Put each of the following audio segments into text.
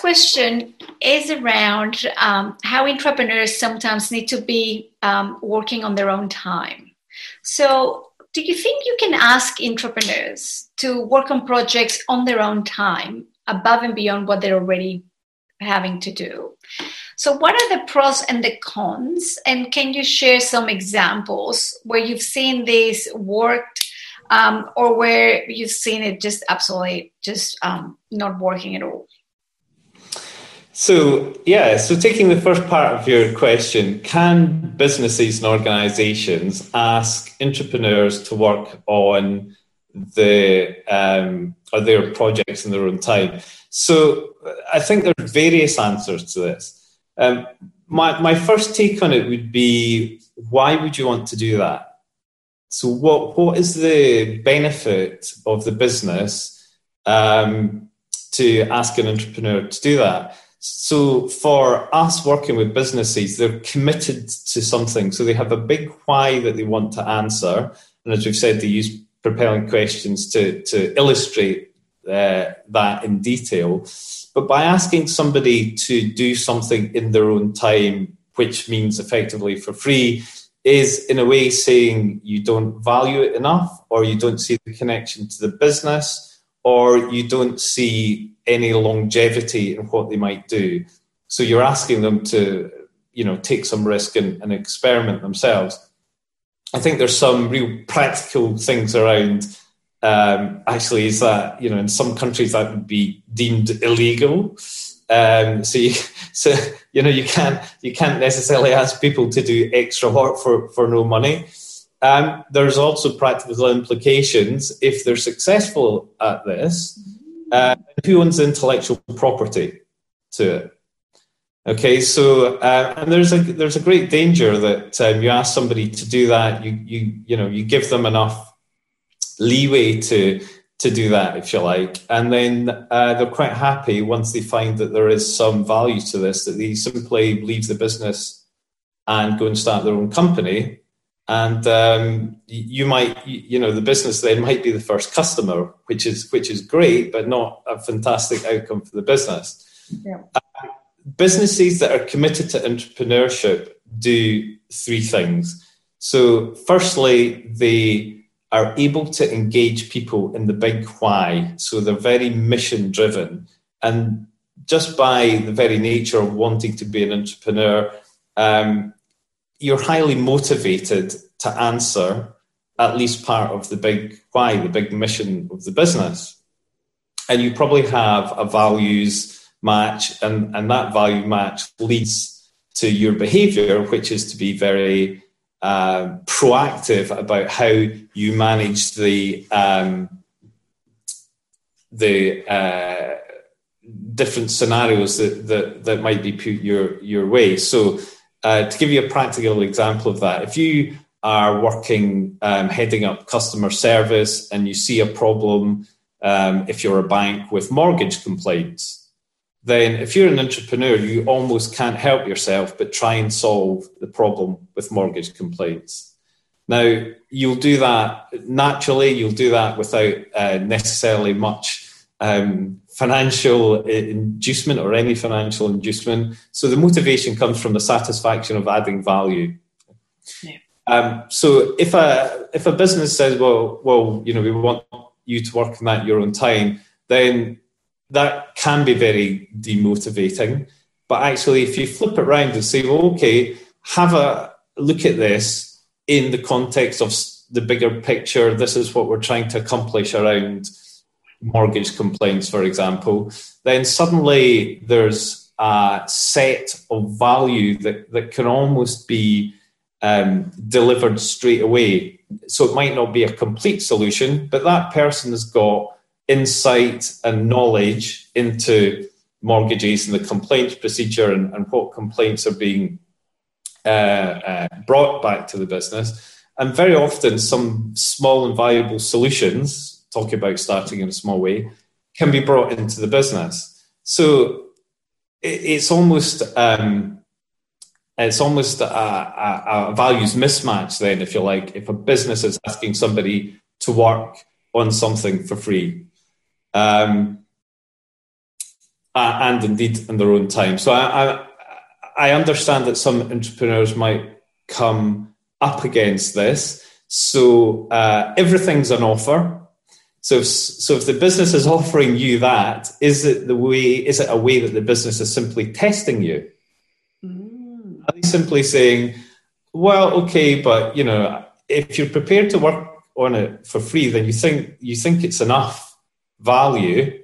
question is around how entrepreneurs sometimes need to be working on their own time. So do you think you can ask entrepreneurs to work on projects on their own time above and beyond what they're already having to do? So what are the pros and the cons? And can you share some examples where you've seen this worked or where you've seen it just absolutely just not working at all? So taking the first part of your question, can businesses and organisations ask entrepreneurs to work on their projects in their own time? So I think there are various answers to this. My first take on it would be, why would you want to do that? So what is the benefit of the business to ask an entrepreneur to do that? So for us working with businesses, they're committed to something. So they have a big why that they want to answer. And as we've said, they use propelling questions to illustrate that in detail. But by asking somebody to do something in their own time, which means effectively for free, is in a way saying you don't value it enough, or you don't see the connection to the business, or you don't see any longevity in what they might do. So you're asking them to, take some risk and experiment themselves. I think there's some real practical things around. Actually, is that in some countries that would be deemed illegal. So you can't necessarily ask people to do extra work for no money. There's also practical implications if they're successful at this. Who owns intellectual property to it? Okay, so and there's a great danger that you ask somebody to do that. You give them enough leeway to do that, if you like, and then they're quite happy once they find that there is some value to this, that they simply leave the business and go and start their own company. And the business then might be the first customer, which is great, but not a fantastic outcome for the business. Yeah. Businesses that are committed to entrepreneurship do three things. So firstly, they are able to engage people in the big why. So they're very mission driven. And just by the very nature of wanting to be an entrepreneur, you're highly motivated to answer at least part of the big why, the big mission of the business. And you probably have a values match, and that value match leads to your behavior, which is to be very proactive about how you manage the different scenarios that might be put your way. So to give you a practical example of that, if you are working heading up customer service and you see a problem, if you're a bank, with mortgage complaints, then if you're an entrepreneur, you almost can't help yourself but try and solve the problem with mortgage complaints. Now, you'll do that naturally, you'll do that without necessarily much financial inducement or any financial inducement. So the motivation comes from the satisfaction of adding value. Yeah. So if a business says, well, we want you to work on that your own time, then that can be very demotivating. But actually, if you flip it around and say, well, okay, have a look at this in the context of the bigger picture, this is what we're trying to accomplish around mortgage complaints, for example, then suddenly there's a set of value that can almost be delivered straight away. So it might not be a complete solution, but that person has got insight and knowledge into mortgages and the complaints procedure and what complaints are being brought back to the business. And very often some small and valuable solutions, talking about starting in a small way, can be brought into the business. So it's almost a values mismatch then, if you like, if a business is asking somebody to work on something for free. and indeed in their own time. So I understand that some entrepreneurs might come up against this. So everything's an offer. So if the business is offering you that, is it a way that the business is simply testing you? Are they simply saying, well, okay, but if you're prepared to work on it for free, then you think it's enough value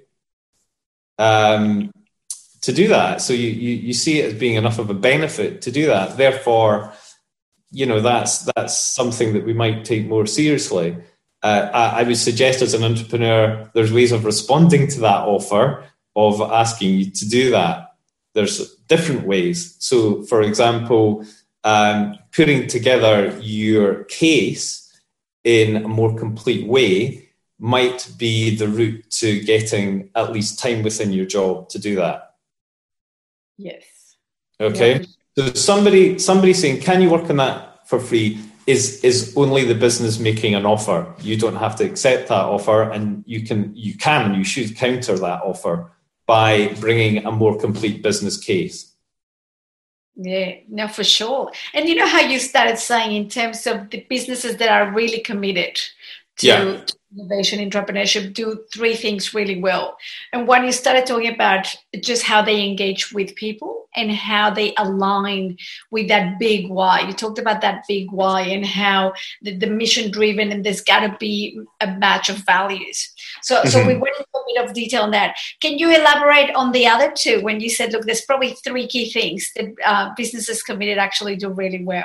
to do that. So you see it as being enough of a benefit to do that. Therefore, that's something that we might take more seriously. I would suggest as an entrepreneur, there's ways of responding to that offer of asking you to do that. There's different ways. So, for example, putting together your case in a more complete way might be the route to getting at least time within your job to do that. Yes. Okay. Yeah. So somebody saying, can you work on that for free is only the business making an offer. You don't have to accept that offer, and you should counter that offer by bringing a more complete business case. Yeah, no, for sure. And you know how you started saying in terms of the businesses that are really committed to innovation, entrepreneurship, do three things really well. And when you started talking about just how they engage with people and how they align with that big why. You talked about that big why and how the mission driven, and there's got to be a match of values. So we went into a bit of detail on that. Can you elaborate on the other two when you said, look, there's probably three key things that businesses committed actually do really well?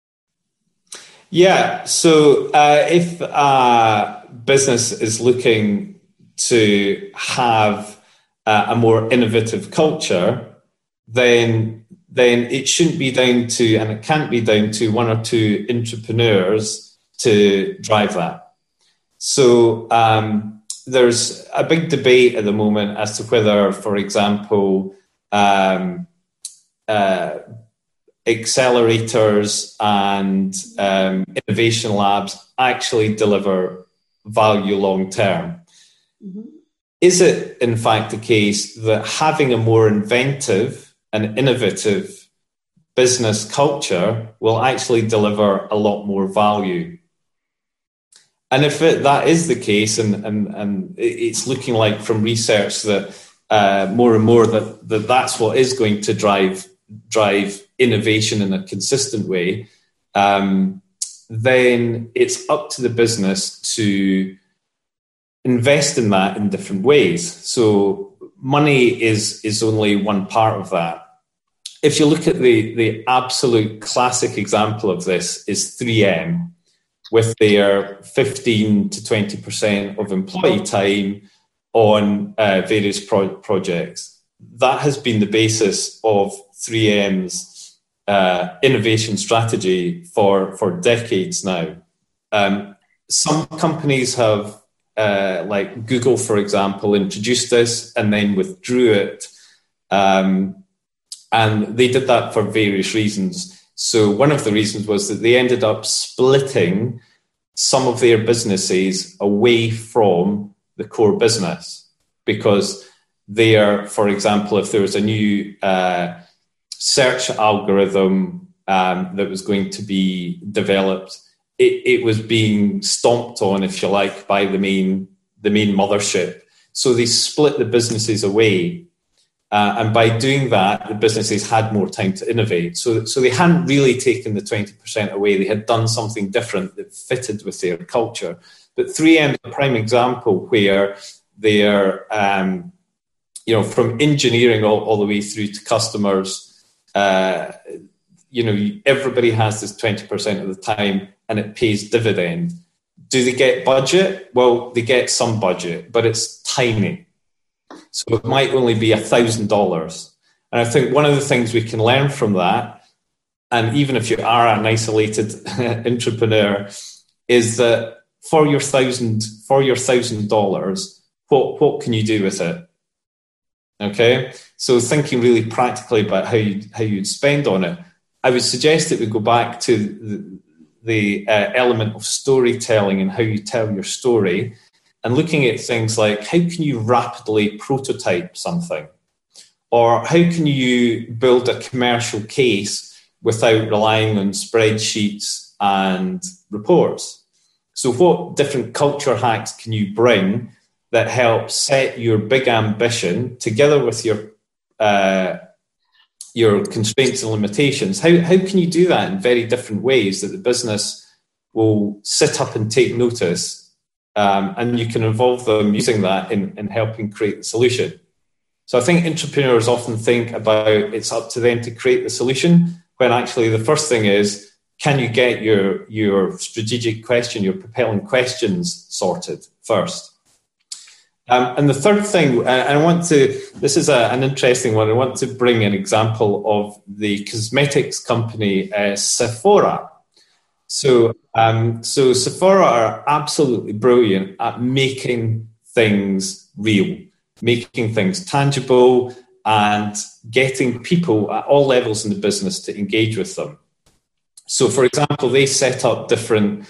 Yeah, so if a business is looking to have a more innovative culture, then it shouldn't be down to, and it can't be down to, one or two entrepreneurs to drive that. So there's a big debate at the moment as to whether, for example, accelerators and innovation labs actually deliver value long term. Mm-hmm. Is it in fact the case that having a more inventive and innovative business culture will actually deliver a lot more value? And if that is the case, and it's looking like from research that more and more that's what is going to drive innovation in a consistent way, then it's up to the business to invest in that in different ways. So money is only one part of that. If you look at the absolute classic example of this is 3M, with their 15 to 20% of employee time on various projects. That has been the basis of 3M's innovation strategy for decades now. Some companies have, like Google, for example, introduced this and then withdrew it. And they did that for various reasons. So one of the reasons was that they ended up splitting some of their businesses away from the core business, because they are, for example, if there was a new search algorithm that was going to be developed, it was being stomped on, if you like, by the main mothership. So they split the businesses away. And by doing that, the businesses had more time to innovate. So they hadn't really taken the 20% away. They had done something different that fitted with their culture. But 3M is a prime example where they're, from engineering all the way through to customers, everybody has this 20% of the time, and it pays dividend. Do they get budget? Well, they get some budget, but it's tiny. So it might only be $1,000. And I think one of the things we can learn from that, and even if you are an isolated entrepreneur, is that for your $1,000, what can you do with it? Okay, so thinking really practically about how you'd spend on it, I would suggest that we go back to the element of storytelling and how you tell your story, and looking at things like, how can you rapidly prototype something? Or how can you build a commercial case without relying on spreadsheets and reports? So what different culture hacks can you bring that help set your big ambition together with your constraints and limitations? How can you do that in very different ways that the business will sit up and take notice, and you can involve them using that in helping create the solution? So I think entrepreneurs often think about it's up to them to create the solution, when actually the first thing is, can you get your strategic question, your propelling questions sorted first? And the third thing, this is an interesting one, I want to bring an example of the cosmetics company Sephora. So Sephora are absolutely brilliant at making things real, making things tangible, and getting people at all levels in the business to engage with them. So, for example, they set up different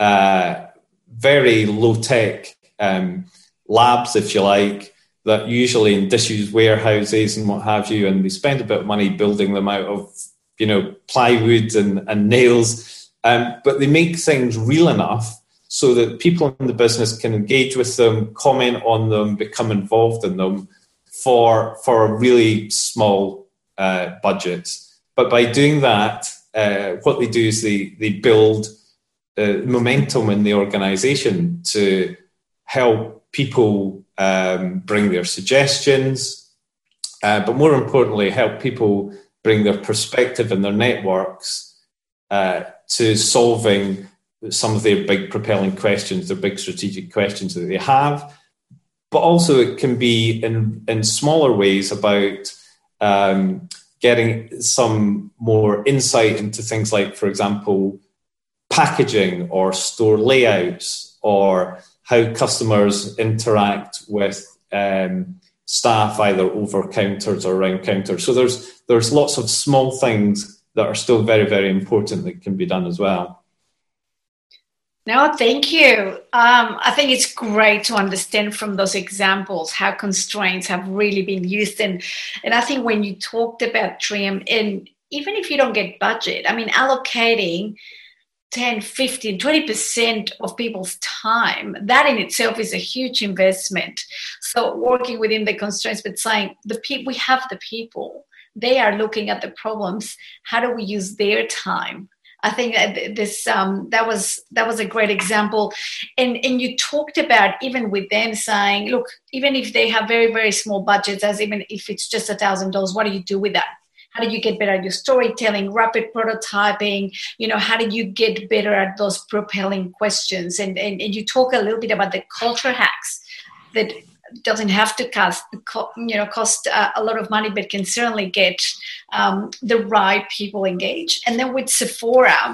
very low-tech labs, if you like, that usually in disused warehouses and what have you, and they spend a bit of money building them out of, plywood and nails, but they make things real enough so that people in the business can engage with them, comment on them, become involved in them for a really small budget. But by doing that, what they do is they build momentum in the organization to help people bring their suggestions, but more importantly, help people bring their perspective and their networks to solving some of their big propelling questions, their big strategic questions that they have. But also it can be in smaller ways about getting some more insight into things like, for example, packaging or store layouts, or how customers interact with staff either over counters or around counters. So there's lots of small things that are still very, very important that can be done as well. No, thank you. I think it's great to understand from those examples how constraints have really been used. And I think when you talked about Trium, and even if you don't get budget, I mean, allocating 10, 15, 20% of people's time, that in itself is a huge investment. So working within the constraints, but saying we have the people, they are looking at the problems. How do we use their time? I think that was a great example. And you talked about even with them saying, look, even if they have very, very small budgets, as even if it's just $1,000, what do you do with that? How do you get better at your storytelling, rapid prototyping? How do you get better at those propelling questions? And you talk a little bit about the culture hacks that doesn't have to cost a lot of money, but can certainly get the right people engaged. And then with Sephora,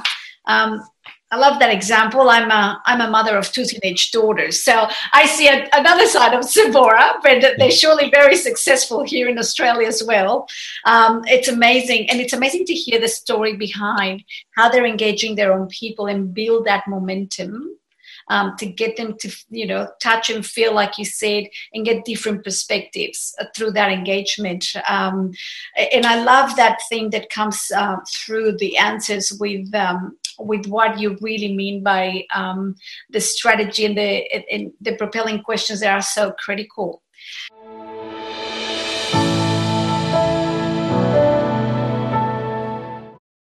I love that example. I'm a mother of 2 teenage daughters, so I see another side of Sephora, but they're surely very successful here in Australia as well. It's amazing, and it's amazing to hear the story behind how they're engaging their own people and build that momentum to get them to, touch and feel, like you said, and get different perspectives through that engagement. And I love that thing that comes through the answers with what you really mean by the strategy and the propelling questions that are so critical.